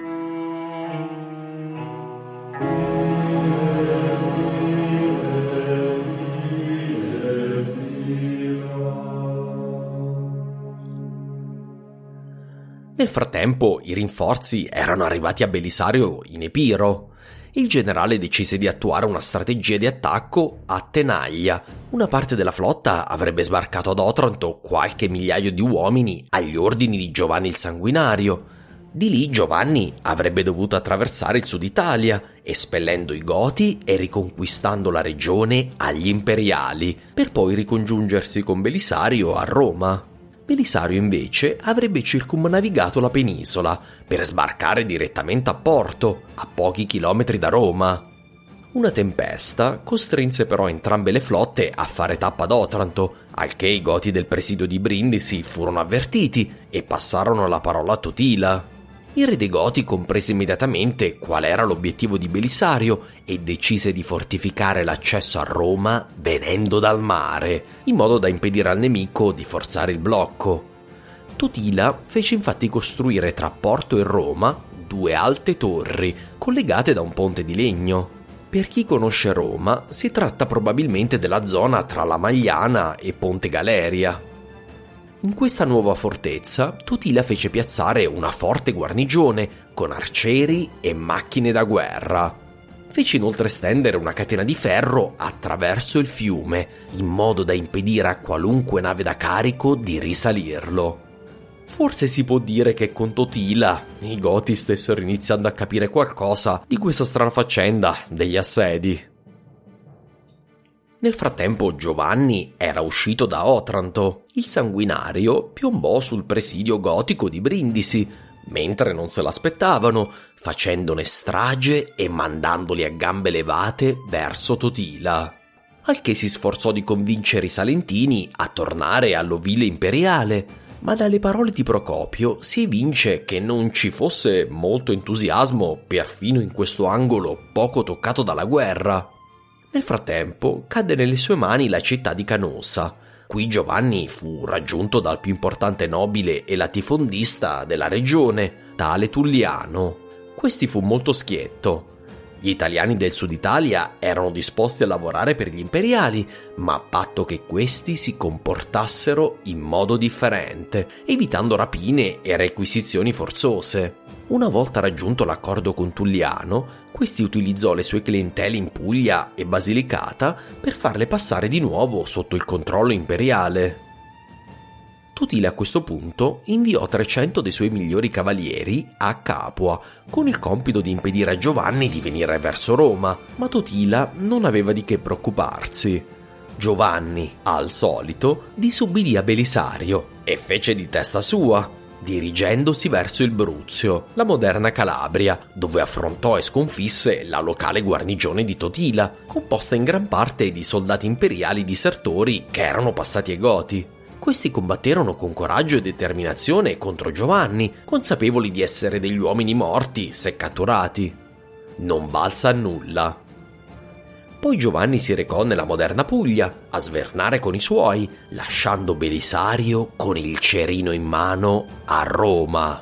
Nel frattempo i rinforzi erano arrivati a Belisario in Epiro. Il generale decise di attuare una strategia di attacco a Tenaglia. Una parte della flotta avrebbe sbarcato ad Otranto qualche migliaio di uomini agli ordini di Giovanni il Sanguinario. Di lì Giovanni avrebbe dovuto attraversare il sud Italia, espellendo i Goti e riconquistando la regione agli imperiali, per poi ricongiungersi con Belisario a Roma. Belisario invece avrebbe circumnavigato la penisola per sbarcare direttamente a Porto, a pochi chilometri da Roma. Una tempesta costrinse però entrambe le flotte a fare tappa ad Otranto, al che i Goti del presidio di Brindisi furono avvertiti e passarono la parola a Totila. Il re dei Goti comprese immediatamente qual era l'obiettivo di Belisario e decise di fortificare l'accesso a Roma venendo dal mare, in modo da impedire al nemico di forzare il blocco. Totila fece infatti costruire tra Porto e Roma 2 alte torri, collegate da un ponte di legno. Per chi conosce Roma, si tratta probabilmente della zona tra la Magliana e Ponte Galeria. In questa nuova fortezza, Totila fece piazzare una forte guarnigione con arcieri e macchine da guerra. Fece inoltre stendere una catena di ferro attraverso il fiume, in modo da impedire a qualunque nave da carico di risalirlo. Forse si può dire che con Totila i Goti stessero iniziando a capire qualcosa di questa strana faccenda degli assedi. Nel frattempo Giovanni era uscito da Otranto. Il Sanguinario piombò sul presidio gotico di Brindisi, mentre non se l'aspettavano, facendone strage e mandandoli a gambe levate verso Totila. al che si sforzò di convincere i salentini a tornare all'ovile imperiale, ma dalle parole di Procopio si evince che non ci fosse molto entusiasmo perfino in questo angolo poco toccato dalla guerra. Nel frattempo cadde nelle sue mani la città di Canossa. Qui Giovanni fu raggiunto dal più importante nobile e latifondista della regione, tale Tulliano. Questi fu molto schietto. Gli italiani del sud Italia erano disposti a lavorare per gli imperiali, ma a patto che questi si comportassero in modo differente, evitando rapine e requisizioni forzose. Una volta raggiunto l'accordo con Tulliano, questi utilizzò le sue clientele in Puglia e Basilicata per farle passare di nuovo sotto il controllo imperiale. Totila a questo punto inviò 300 dei suoi migliori cavalieri a Capua con il compito di impedire a Giovanni di venire verso Roma, ma Totila non aveva di che preoccuparsi. Giovanni, al solito, disubbidì a Belisario e fece di testa sua, dirigendosi verso il Bruzio, la moderna Calabria, dove affrontò e sconfisse la locale guarnigione di Totila, composta in gran parte di soldati imperiali disertori che erano passati ai Goti. Questi combatterono con coraggio e determinazione contro Giovanni, consapevoli di essere degli uomini morti se catturati. Non valsa a nulla. Poi Giovanni si recò nella moderna Puglia a svernare con i suoi, lasciando Belisario con il cerino in mano a Roma.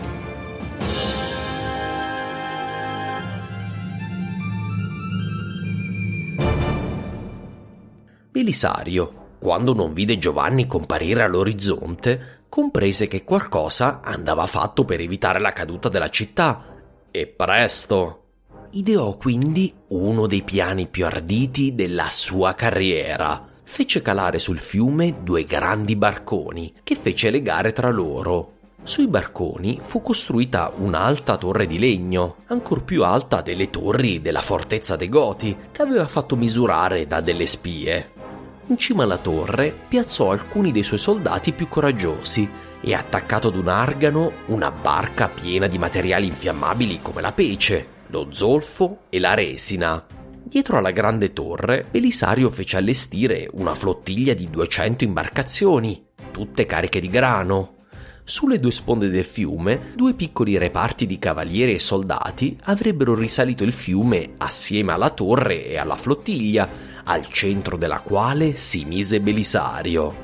Belisario, quando non vide Giovanni comparire all'orizzonte, comprese che qualcosa andava fatto per evitare la caduta della città, e presto. Ideò quindi uno dei piani più arditi della sua carriera. Fece calare sul fiume 2 grandi barconi, che fece legare tra loro. Sui barconi fu costruita un'alta torre di legno, ancor più alta delle torri della fortezza dei Goti, che aveva fatto misurare da delle spie. In cima alla torre piazzò alcuni dei suoi soldati più coraggiosi e, attaccato ad un argano, una barca piena di materiali infiammabili come la pece, lo zolfo e la resina. Dietro alla grande torre, Belisario fece allestire una flottiglia di 200 imbarcazioni, tutte cariche di grano. Sulle 2 sponde del fiume, 2 piccoli reparti di cavalieri e soldati avrebbero risalito il fiume assieme alla torre e alla flottiglia, al centro della quale si mise Belisario.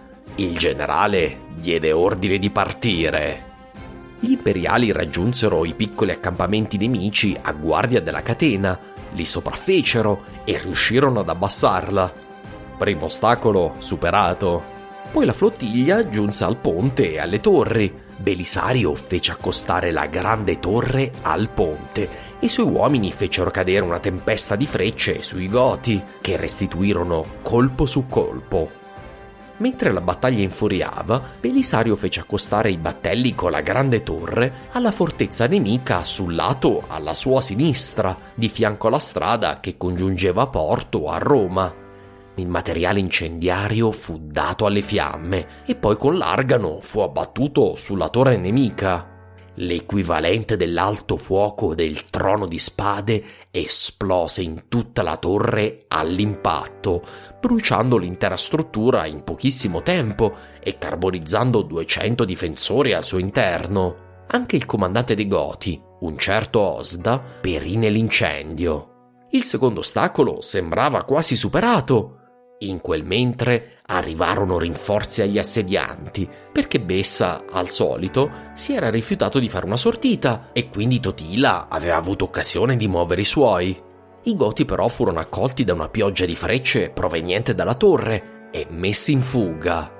Il generale diede ordine di partire. Gli imperiali raggiunsero i piccoli accampamenti nemici a guardia della catena, li sopraffecero e riuscirono ad abbassarla. Primo ostacolo superato. Poi la flottiglia giunse al ponte e alle torri. Belisario fece accostare la grande torre al ponte e i suoi uomini fecero cadere una tempesta di frecce sui Goti, che restituirono colpo su colpo. Mentre la battaglia infuriava, Belisario fece accostare i battelli con la grande torre alla fortezza nemica sul lato alla sua sinistra, di fianco alla strada che congiungeva Porto a Roma. Il materiale incendiario fu dato alle fiamme e poi con l'argano fu abbattuto sulla torre nemica. L'equivalente dell'alto fuoco del trono di spade esplose in tutta la torre all'impatto, bruciando l'intera struttura in pochissimo tempo e carbonizzando 200 difensori al suo interno. Anche il comandante dei Goti, un certo Osda, perì nell'incendio. Il secondo ostacolo sembrava quasi superato. In quel mentre arrivarono rinforzi agli assedianti, perché Bessa, al solito, si era rifiutato di fare una sortita e quindi Totila aveva avuto occasione di muovere i suoi. I Goti però furono accolti da una pioggia di frecce proveniente dalla torre e messi in fuga.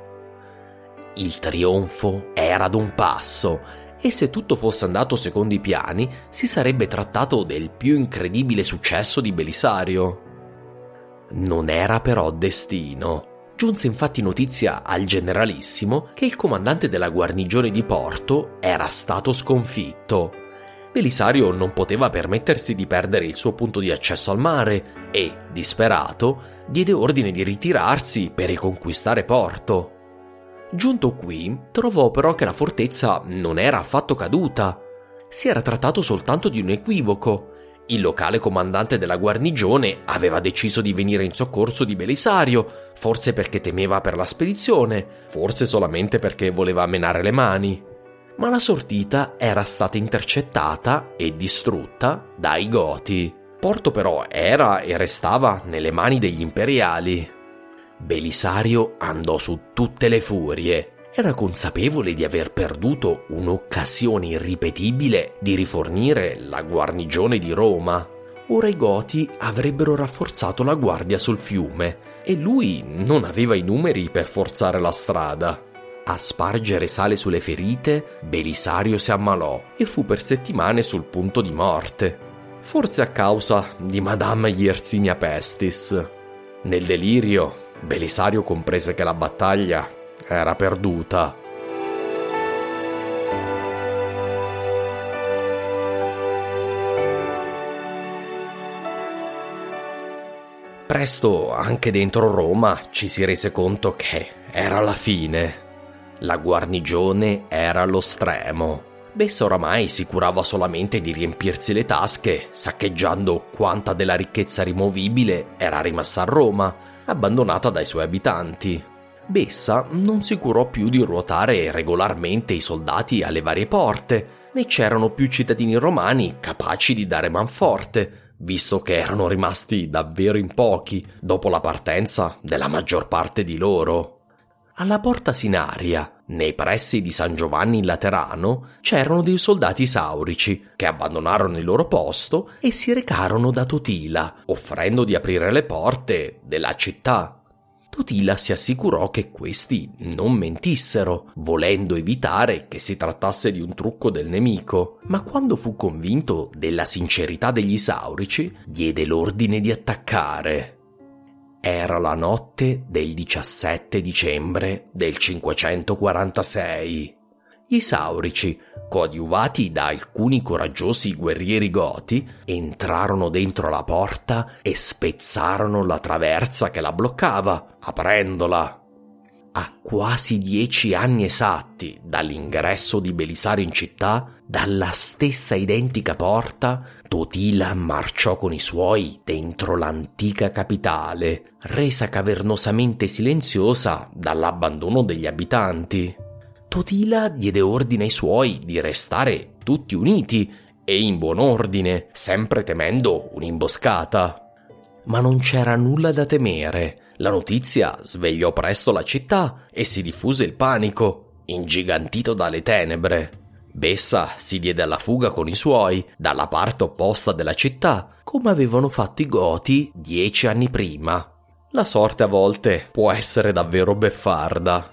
Il trionfo era ad un passo e se tutto fosse andato secondo i piani si sarebbe trattato del più incredibile successo di Belisario. Non era però destino. Giunse infatti notizia al generalissimo che il comandante della guarnigione di Porto era stato sconfitto. Belisario non poteva permettersi di perdere il suo punto di accesso al mare e, disperato, diede ordine di ritirarsi per riconquistare Porto. Giunto qui, trovò però che la fortezza non era affatto caduta. Si era trattato soltanto di un equivoco. il locale comandante della guarnigione aveva deciso di venire in soccorso di Belisario, forse perché temeva per la spedizione, forse solamente perché voleva menare le mani. Ma la sortita era stata intercettata e distrutta dai Goti. Porto però era e restava nelle mani degli imperiali. Belisario andò su tutte le furie. Era consapevole di aver perduto un'occasione irripetibile di rifornire la guarnigione di Roma. Ora i Goti avrebbero rafforzato la guardia sul fiume e lui non aveva i numeri per forzare la strada. A spargere sale sulle ferite, Belisario si ammalò e fu per settimane sul punto di morte, forse a causa di Madame Yersinia Pestis. Nel delirio, Belisario comprese che la battaglia era perduta. Presto, anche dentro Roma, ci si rese conto che era la fine. La guarnigione era allo stremo. Bessa oramai si curava solamente di riempirsi le tasche, saccheggiando quanta della ricchezza rimovibile era rimasta a Roma, abbandonata dai suoi abitanti. Bessa non si curò più di ruotare regolarmente i soldati alle varie porte, né c'erano più cittadini romani capaci di dare manforte, visto che erano rimasti davvero in pochi dopo la partenza della maggior parte di loro. Alla porta Sinaria, nei pressi di San Giovanni in Laterano, c'erano dei soldati saurici che abbandonarono il loro posto e si recarono da Totila, offrendo di aprire le porte della città. Totila si assicurò che questi non mentissero, volendo evitare che si trattasse di un trucco del nemico, ma quando fu convinto della sincerità degli saurici, diede l'ordine di attaccare. Era la notte del 17 dicembre del 546. I saurici, coadiuvati da alcuni coraggiosi guerrieri goti, entrarono dentro la porta e spezzarono la traversa che la bloccava, aprendola. A quasi 10 anni esatti dall'ingresso di Belisario in città, dalla stessa identica porta, Totila marciò con i suoi dentro l'antica capitale, resa cavernosamente silenziosa dall'abbandono degli abitanti. Totila diede ordine ai suoi di restare tutti uniti e in buon ordine, sempre temendo un'imboscata. Ma non c'era nulla da temere. La notizia svegliò presto la città e si diffuse il panico, ingigantito dalle tenebre. Bessa si diede alla fuga con i suoi, dalla parte opposta della città, come avevano fatto i Goti 10 anni prima. La sorte a volte può essere davvero beffarda.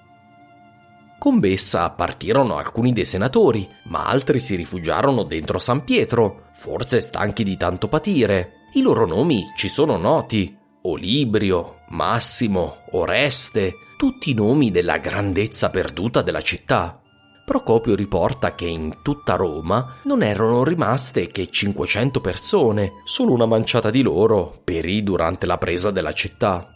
Con Bessa partirono alcuni dei senatori, ma altri si rifugiarono dentro San Pietro, forse stanchi di tanto patire. I loro nomi ci sono noti: Olibrio, Massimo, Oreste, tutti nomi della grandezza perduta della città. Procopio riporta che in tutta Roma non erano rimaste che 500 persone, solo una manciata di loro perì durante la presa della città.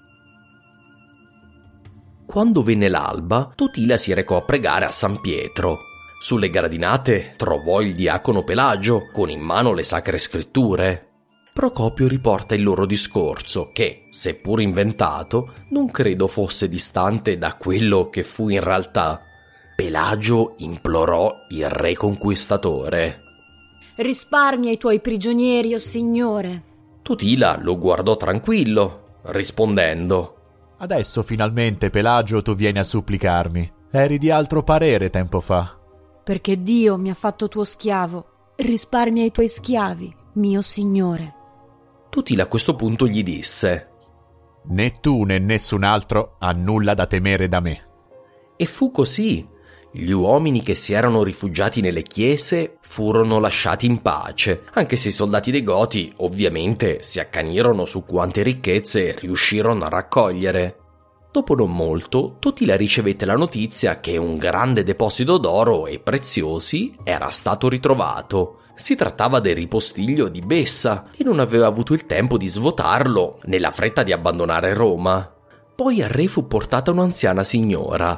Quando venne l'alba, Totila si recò a pregare a San Pietro. Sulle gradinate trovò il diacono Pelagio con in mano le sacre scritture. Procopio riporta il loro discorso che, seppur inventato, non credo fosse distante da quello che fu in realtà. Pelagio implorò il re conquistatore: «Risparmia i tuoi prigionieri, o signore!» Totila lo guardò tranquillo, rispondendo: «Adesso finalmente, Pelagio, tu vieni a supplicarmi. Eri di altro parere tempo fa». «Perché Dio mi ha fatto tuo schiavo. Risparmia i tuoi schiavi, mio signore». Totila a questo punto gli disse: «Né tu né nessun altro ha nulla da temere da me». E fu così. Gli uomini che si erano rifugiati nelle chiese furono lasciati in pace, anche se i soldati dei Goti ovviamente si accanirono su quante ricchezze riuscirono a raccogliere. Dopo non molto, Totila ricevette la notizia che un grande deposito d'oro e preziosi era stato ritrovato. Si trattava del ripostiglio di Bessa, che non aveva avuto il tempo di svuotarlo nella fretta di abbandonare Roma. Poi al re fu portata un'anziana signora.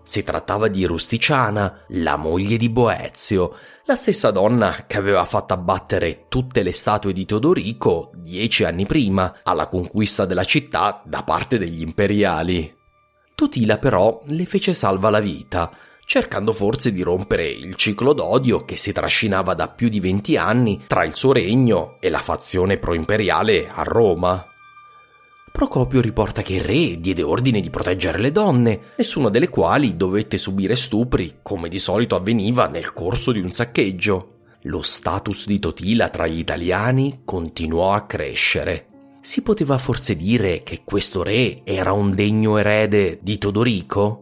Si trattava di Rusticiana, la moglie di Boezio, la stessa donna che aveva fatto abbattere tutte le statue di Teodorico 10 anni prima, alla conquista della città da parte degli imperiali. Totila però le fece salva la vita, cercando forse di rompere il ciclo d'odio che si trascinava da più di 20 anni tra il suo regno e la fazione pro-imperiale a Roma. Procopio riporta che il re diede ordine di proteggere le donne, nessuna delle quali dovette subire stupri, come di solito avveniva nel corso di un saccheggio. Lo status di Totila tra gli italiani continuò a crescere. Si poteva forse dire che questo re era un degno erede di Teodorico?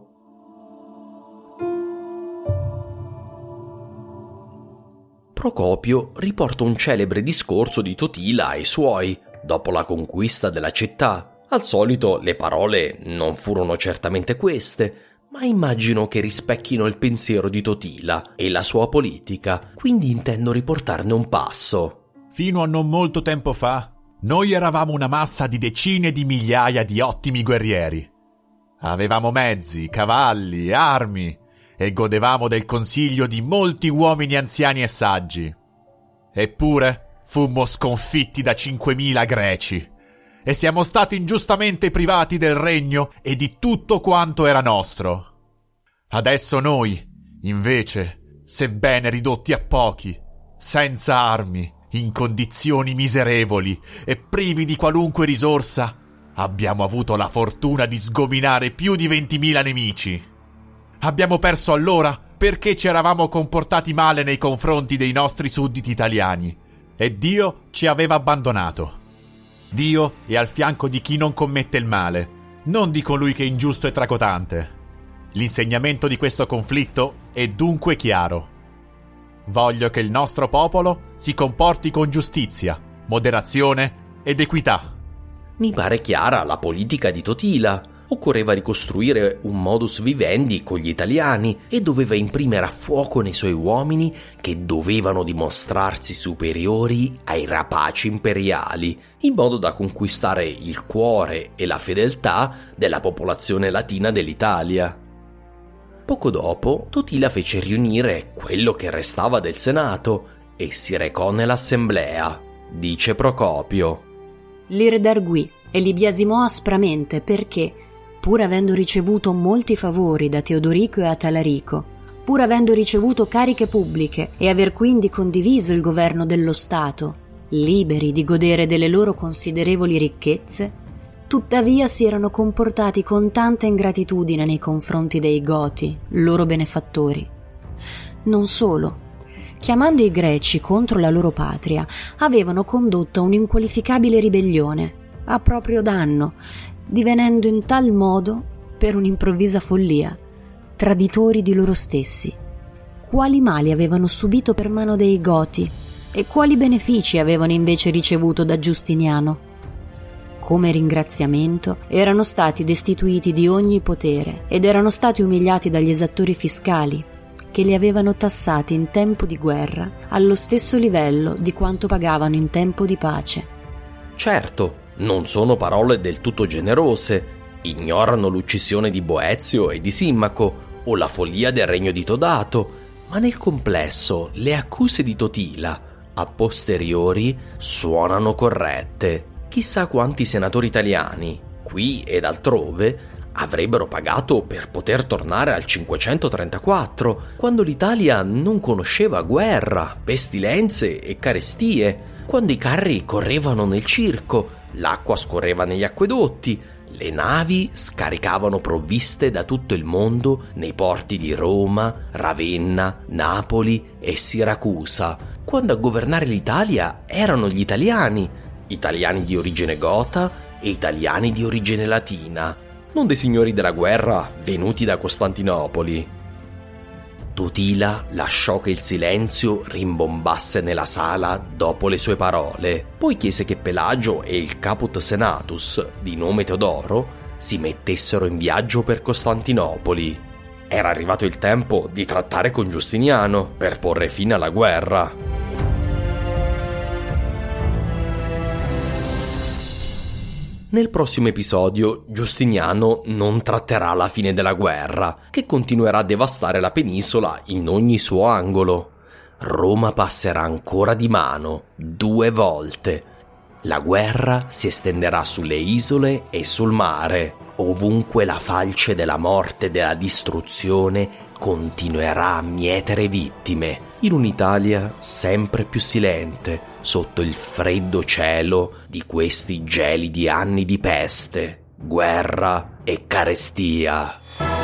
Procopio riporta un celebre discorso di Totila ai suoi, dopo la conquista della città. Al solito le parole non furono certamente queste, ma immagino che rispecchino il pensiero di Totila e la sua politica, quindi intendo riportarne un passo. Fino a non molto tempo fa, noi eravamo una massa di decine di migliaia di ottimi guerrieri. Avevamo mezzi, cavalli, armi e godevamo del consiglio di molti uomini anziani e saggi. Eppure fummo sconfitti da 5.000 greci e siamo stati ingiustamente privati del regno e di tutto quanto era nostro. Adesso noi, invece, sebbene ridotti a pochi, senza armi, in condizioni miserevoli e privi di qualunque risorsa, abbiamo avuto la fortuna di sgominare più di 20.000 nemici. Abbiamo perso allora perché ci eravamo comportati male nei confronti dei nostri sudditi italiani e Dio ci aveva abbandonato. Dio è al fianco di chi non commette il male, non di colui che è ingiusto e tracotante. L'insegnamento di questo conflitto è dunque chiaro. Voglio che il nostro popolo si comporti con giustizia, moderazione ed equità. Mi pare chiara la politica di Totila. Occorreva ricostruire un modus vivendi con gli italiani e doveva imprimere a fuoco nei suoi uomini che dovevano dimostrarsi superiori ai rapaci imperiali, in modo da conquistare il cuore e la fedeltà della popolazione latina dell'Italia. Poco dopo, Totila fece riunire quello che restava del Senato e si recò nell'assemblea, dice Procopio. Li redarguì e li biasimò aspramente perché, pur avendo ricevuto molti favori da Teodorico e Atalarico, pur avendo ricevuto cariche pubbliche e aver quindi condiviso il governo dello Stato, liberi di godere delle loro considerevoli ricchezze, tuttavia si erano comportati con tanta ingratitudine nei confronti dei Goti, loro benefattori. Non solo, chiamando i Greci contro la loro patria, avevano condotto un'inqualificabile ribellione, a proprio danno, divenendo in tal modo, per un'improvvisa follia, traditori di loro stessi. Quali mali avevano subito per mano dei Goti e quali benefici avevano invece ricevuto da Giustiniano? Come ringraziamento erano stati destituiti di ogni potere ed erano stati umiliati dagli esattori fiscali, che li avevano tassati in tempo di guerra allo stesso livello di quanto pagavano in tempo di pace. Certo, non sono parole del tutto generose, ignorano l'uccisione di Boezio e di Simmaco o la follia del regno di Todato, ma nel complesso le accuse di Totila, a posteriori, suonano corrette. Chissà quanti senatori italiani, qui ed altrove, avrebbero pagato per poter tornare al 534, quando l'Italia non conosceva guerra, pestilenze e carestie, quando i carri correvano nel circo, l'acqua scorreva negli acquedotti, le navi scaricavano provviste da tutto il mondo nei porti di Roma, Ravenna, Napoli e Siracusa, quando a governare l'Italia erano gli italiani di origine gota e italiani di origine latina, non dei signori della guerra venuti da Costantinopoli. Totila lasciò che il silenzio rimbombasse nella sala dopo le sue parole, poi chiese che Pelagio e il caput senatus, di nome Teodoro, si mettessero in viaggio per Costantinopoli. Era arrivato il tempo di trattare con Giustiniano per porre fine alla guerra. Nel prossimo episodio Giustiniano non tratterà la fine della guerra, che continuerà a devastare la penisola in ogni suo angolo. Roma passerà ancora di mano 2 volte. La guerra si estenderà sulle isole e sul mare. Ovunque la falce della morte e della distruzione continuerà a mietere vittime, in un'Italia sempre più silente, sotto il freddo cielo di questi gelidi anni di peste, guerra e carestia.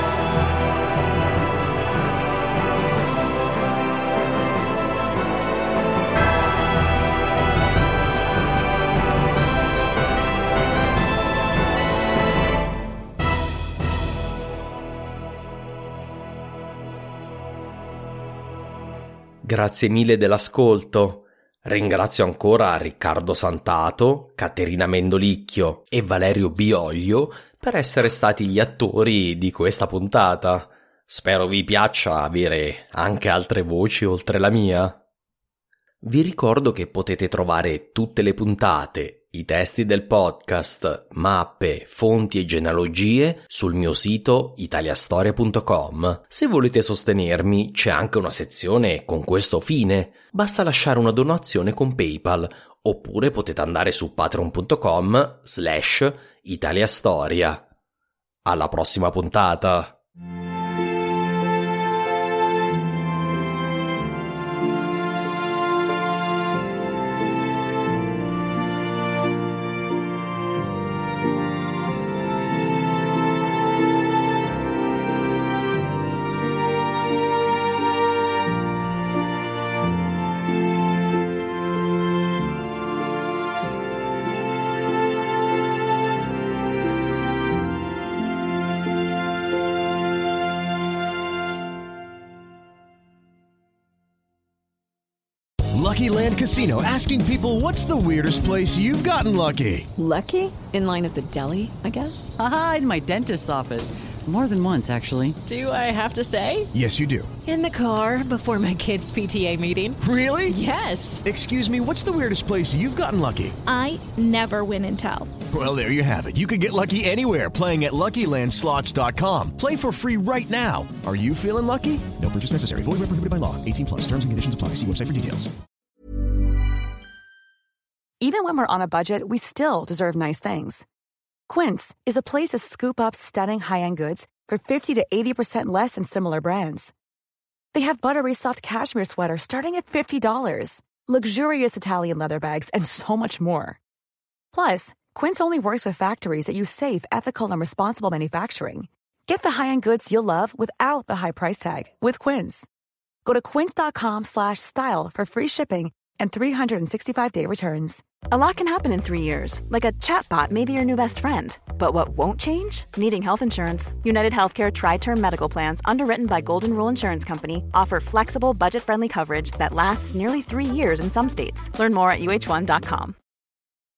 Grazie mille dell'ascolto. Ringrazio ancora Riccardo Santato, Caterina Mendolicchio e Valerio Bioglio per essere stati gli attori di questa puntata. Spero vi piaccia avere anche altre voci oltre la mia. Vi ricordo che potete trovare tutte le puntate, i testi del podcast, mappe, fonti e genealogie sul mio sito italiastoria.com. Se volete sostenermi, c'è anche una sezione con questo fine. Basta lasciare una donazione con PayPal, oppure potete andare su patreon.com/italiastoria. Alla prossima puntata! Lucky Land Casino, asking people, what's the weirdest place you've gotten lucky? Lucky? In line at the deli, I guess? Aha, in my dentist's office. More than once, actually. Do I have to say? Yes, you do. In the car before my kids' PTA meeting. Really? Yes. Excuse me, what's the weirdest place you've gotten lucky? I never win and tell. Well, there you have it. You can get lucky anywhere, playing at LuckyLandSlots.com. Play for free right now. Are you feeling lucky? No purchase necessary. Void where prohibited by law. 18+. Terms and conditions apply. See website for details. Even when we're on a budget, we still deserve nice things. Quince is a place to scoop up stunning high-end goods for 50 to 80% less than similar brands. They have buttery soft cashmere sweaters starting at $50, luxurious Italian leather bags, and so much more. Plus, Quince only works with factories that use safe, ethical, and responsible manufacturing. Get the high-end goods you'll love without the high price tag with Quince. Go to quince.com/style for free shipping and 365-day returns. A lot can happen in 3 years, like a chatbot may be your new best friend. But what won't change? Needing health insurance. United Healthcare Tri-Term Medical Plans, underwritten by Golden Rule Insurance Company, offer flexible, budget-friendly coverage that lasts nearly 3 years in some states. Learn more at uh1.com.